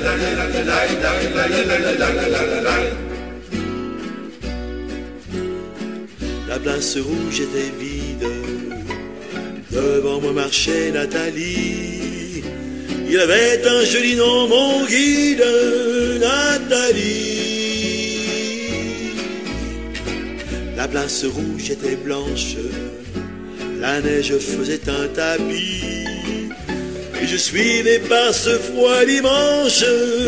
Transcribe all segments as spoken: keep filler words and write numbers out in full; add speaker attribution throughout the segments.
Speaker 1: La place rouge était vide. Devant moi marchait Nathalie. Il avait un joli nom, mon guide, Nathalie. La place rouge était blanche. La neige faisait un tapis. Et je suivais par ce froid dimanche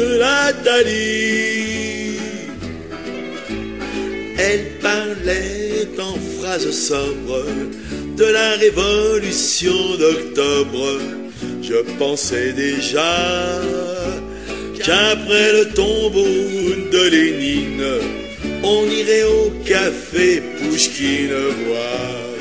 Speaker 1: Nathalie. Elle parlait en phrases sobres de la révolution d'octobre. Je pensais déjà qu'après le tombeau de Lénine, on irait au café Pouchkine boire